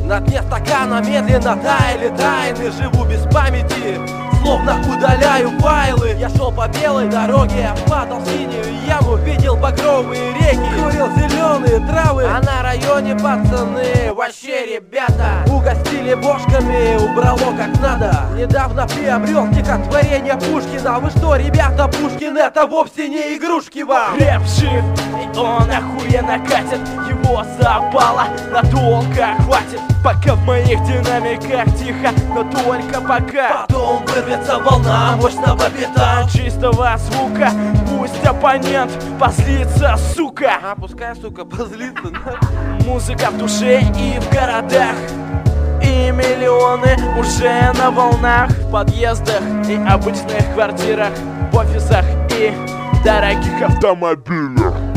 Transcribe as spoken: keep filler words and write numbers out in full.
На дне стакана медленно таяли тайны. Живу без памяти, словно удаляю файлы. Я шел по белой дороге, падал в синюю яму, видел багровые реки, курил зеленые травы. А на районе пацаны, вообще ребята, угостили бошками, убрало как надо. Недавно приобрел стихотворение Пушкина. Вы что, ребята, Пушкин это вовсе не игрушки вам. Рэп жив, и он охуенно катит. Его запала надолго хватит. Пока в моих динамиках тихо, но только пока. Потом вырвется волна мощного бита, Чистого звука, пусть оппонент позлится, сука. а пускай, сука, позлится, да? Музыка в душе и в городах, и миллионы уже на волнах. В подъездах и обычных квартирах, в офисах и дорогих автомобилях.